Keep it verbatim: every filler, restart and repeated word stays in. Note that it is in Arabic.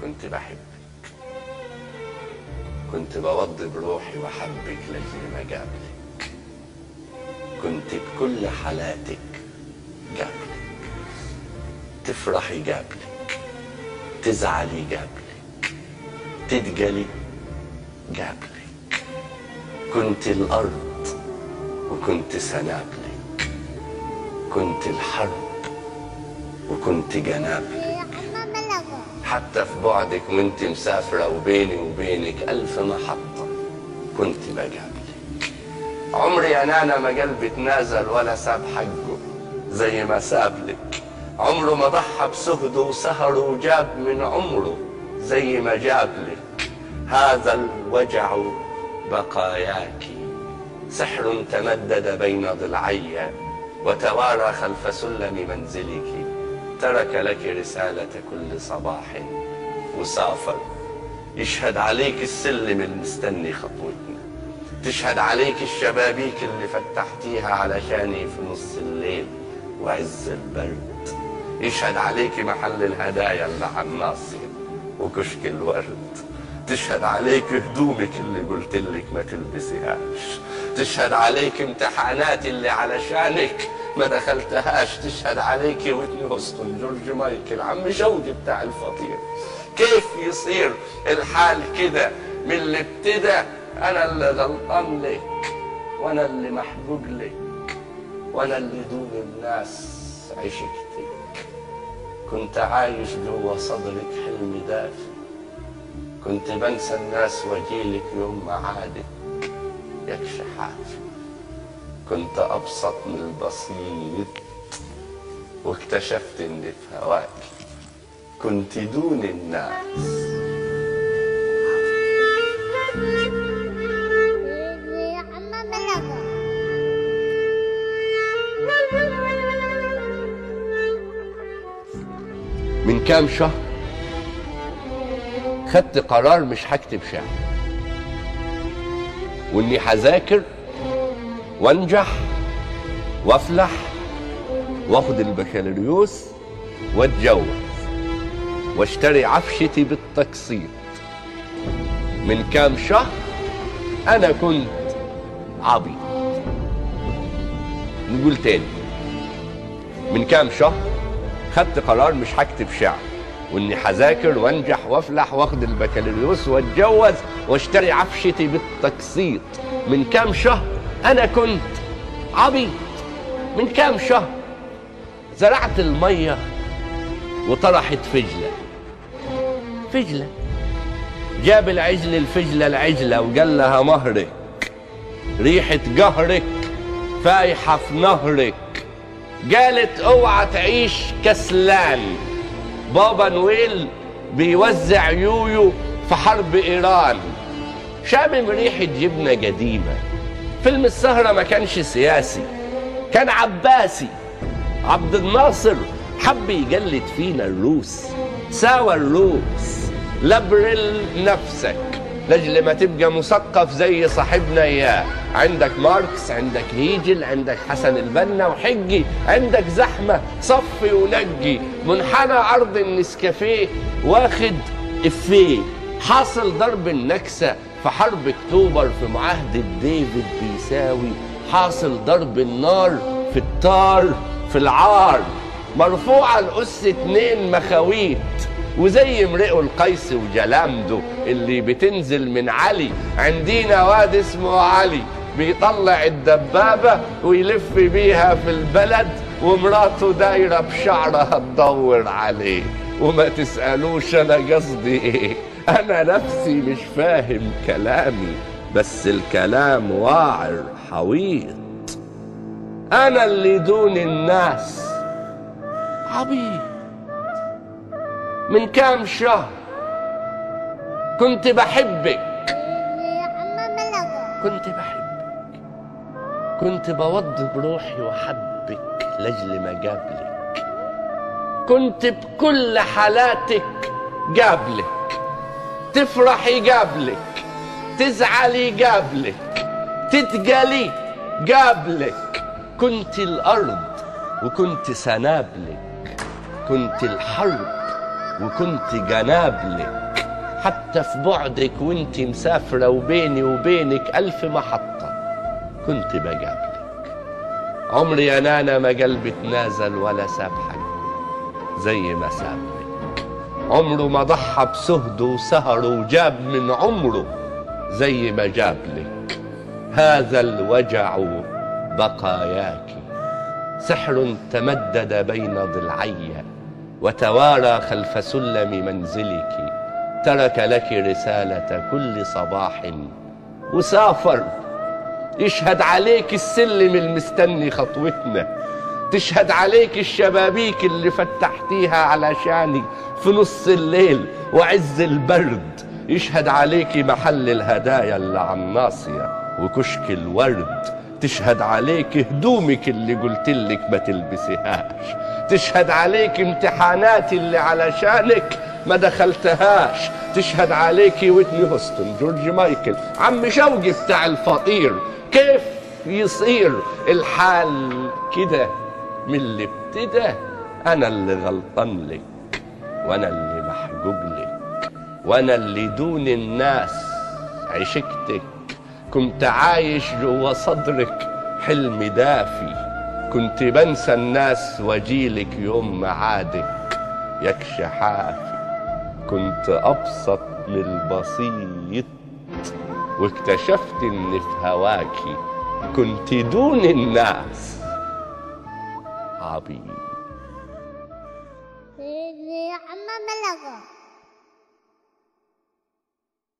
كنت بحبك، كنت بوضي بروحي وحبك لاجل ما جابلك، كنت بكل حالاتك جابلك، تفرحي جابلك، تزعلي جابلك، تتجلي جابلك، كنت الأرض وكنت سنابلك، كنت الحرب وكنت جنابلك، حتى في بعدك وانت مسافرة وبيني وبينك ألف محطة كنت بجابلك. عمري يا نانا ما قلبي اتنازل ولا ساب حقه زي ما سابلك، عمره ما ضحى بسهده وسهره وجاب من عمره زي ما جابلك. هذا الوجع بقاياك، سحر تمدد بين ضلعي وتوارى خلف سلم منزلك، ترك لك رسالة كل صباح وسافر، يشهد عليك السلم المستني خطوتنا، تشهد عليك الشبابيك اللي فتحتيها علشاني في نص الليل وعز البرد، يشهد عليك محل الهدايا اللي على الناصية وكشك الورد، تشهد عليك هدومك اللي قلتلك ما تلبسيهاش، تشهد عليك امتحانات اللي علشانك ما دخلتهاش، تشهد عليك ويتني هوستون، جورج مايكل، عم جودي بتاع الفطير. كيف يصير الحال كده من اللي ابتدى انا اللي غلطان لك وانا اللي محجوج لك وانا اللي دون الناس عشقتك، كنت عايش جوا صدرك حلم دافي، كنت بنسى الناس واجيلك يوم ما عادك يكشي حافي، كنت أبسط من البسيط واكتشفت إني في هواك كنت دون الناس. من كام شهر خدت قرار مش هكتب شعر، وإني هذاكر وانجح وافلح واخد البكالوريوس واتجوز واشتري عفشتي بالتقسيط. من كام شهر انا كنت عبيط. نقول تاني، من كام شهر خدت قرار مش هكتب شعر، واني هذاكر وانجح وافلح واخد البكالوريوس واتجوز واشتري عفشتي بالتقسيط. من كام شهر أنا كنت عبيط. من كام شهر زرعت المية وطرحت فجلة. فجلة جاب العجل الفجلة العجلة وقال لها مهرك، ريحة قهرك فايحة في نهرك. قالت اوعى تعيش كسلان، بابا نويل بيوزع يويو في حرب إيران. شامم ريحة جبنة قديمة. فيلم السهرة ما كانش سياسي، كان عباسي. عبد الناصر حب يجلد فينا الروس، ساوى الروس. لبرل نفسك لاجل ما تبقى مثقف زي صاحبنا اياه. عندك ماركس، عندك هيجل، عندك حسن البنا وحجي، عندك زحمه صفي ونجي. منحنى عرض النسكافيه واخد افيه. حاصل ضرب النكسه في حرب اكتوبر في معاهده ديفيد بيساوي. حاصل ضرب النار في الطار في العار. مرفوعه الاس اتنين مخاويت، وزي امرئ القيس وجلامده اللي بتنزل من علي. عندينا واد اسمه علي بيطلع الدبابة ويلف بيها في البلد، ومراته دايرة بشعرها تدور عليه. وما تسألوش أنا قصدي إيه، أنا نفسي مش فاهم كلامي، بس الكلام واعر حويط. أنا اللي دون الناس عبيط. من كام شهر كنت بحبك، كنت بحبك، كنت بوضي بروحي وحبك لاجل ما جابلك. كنت بكل حالاتك جابلك، تفرحي جابلك، تزعلي جابلك، تتجلي جابلك. كنت الأرض وكنت سنابلك، كنت الحرب وكنت جنابلك، حتى في بعدك وانت مسافرة وبيني وبينك ألف محطة كنت بجابلك. عمري يا نانا ما قلبي تنازل ولا ساب حقه زي ما سابلك. عمره ما ضحى بسهده وسهره وجاب من عمره زي ما جابلك. هذا الوجع بقاياك، سحر تمدد بين ضلعي وتوارى خلف سلم منزلك. ترك لك رسالة كل صباح وسافر، يشهد عليك السلم المستني خطوتنا، تشهد عليك الشبابيك اللي فتحتيها علشاني في نص الليل وعز البرد، يشهد عليك محل الهدايا اللي على الناصية وكشك الورد، تشهد عليك هدومك اللي قلتلك ما تلبسيهاش، تشهد عليك امتحاناتي اللي علشانك ما دخلتهاش، تشهد عليكي ويتني هوستن، جورج مايكل، عم شوقي بتاع الفقير. كيف يصير الحال كده من اللي ابتدى؟ انا اللي غلطان لك، وانا اللي محجوب لك، وانا اللي دون الناس عشقتك. كنت عايش جوا صدرك حلم دافي، كنت بنسى الناس واجيلك يوم معادك يكش حافي. كنت ابسط من البسيط واكتشفت ان في هواكي كنت دون الناس عبيد.